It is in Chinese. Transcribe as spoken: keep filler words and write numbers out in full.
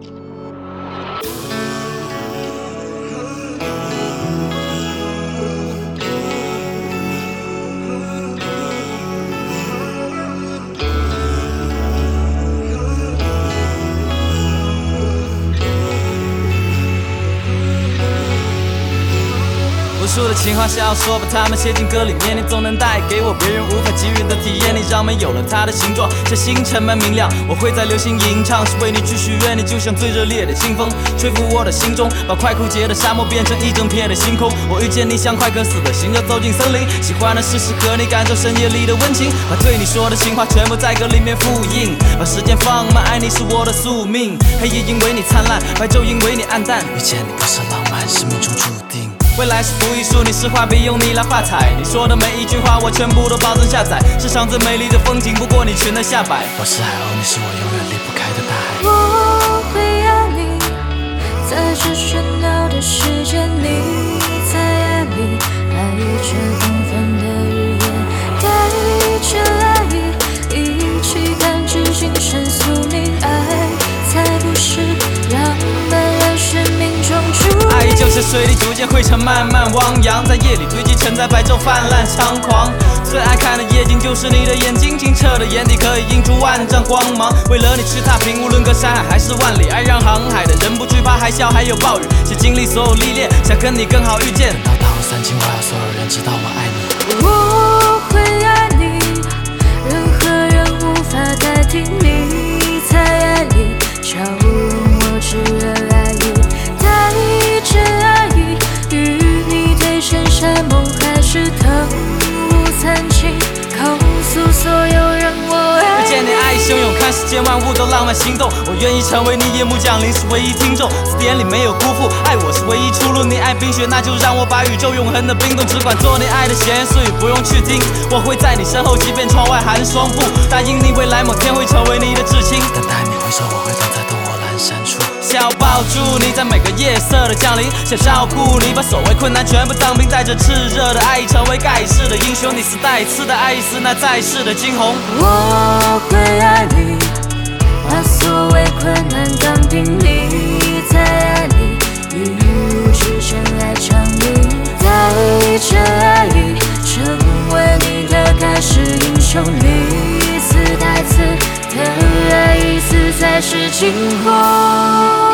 无数的情话想要说，把它们写进歌里面，你总能带给我别人无法给予的体验。你让美有了它的形状，像星辰般明亮。我会在流行吟唱，是为你去许愿。你就像最热烈的清风，吹拂我的心中，把快枯竭的沙漠变成一整片的星空。我遇见你，像快渴死的行者走进森林，喜欢的是时刻你感受深夜里的温情，把对你说的情话全部在歌里面复印，把时间放慢，爱你是我的宿命。黑夜因为你灿烂，白昼因为你暗淡，遇见你不是浪漫，是命中注定。未来是图一束，你是画笔，用你来画彩。你说的每一句话，我全部都保证下载。世上最美丽的风景，不过你裙的下摆。我是海鸥，你是我永远离不开的大海。 我会爱你，在这喧闹的世界，你在爱里，爱着缤纷的日夜，带着爱意，一起看至今生宿命。爱才不是浪漫，而是命中注定。 爱就像水里逐渐汇成，慢慢汪洋，在夜里堆积成，在白昼泛滥猖狂。最爱看的夜景就是你的眼睛，清澈的眼底可以映出万丈光芒。为了你去踏平，无论隔山海还是万里。爱让航海的人不惧怕海啸，还有暴雨，去经历所有历练，想跟你更好遇见。等到大雾散尽，我要所有人知道我爱你。 我会爱你，任何人无法代替你在爱里，交融我炙热爱意，带着爱意，与你对深山盟海誓，腾无残情，告诉所有人我爱你。 遇见你爱意汹涌，看世间万物都浪漫心动。我愿意成为你夜幕降临时唯一听众，字典里没有辜负，爱我是唯一出路。你爱冰雪，那就让我把宇宙永恒的冰冻，只管做你爱的闲言碎语，不用去听。我会在你身后，即便窗外寒霜布，答应你未来某天会成为你的至亲。等待你回首，我会等在灯火阑珊处，想要抱住你，在每个夜色的降临，想照顾你，把所谓困难全部当兵，带着炽热的爱意，成为盖世的英雄。你是带刺的爱意，是那在世的惊鸿。 我会爱你，把所谓困难当兵，你在爱里，与无知真爱长鸣，带着爱意，成为你的盖世英雄。你一次带刺的爱意，死才是惊鸿。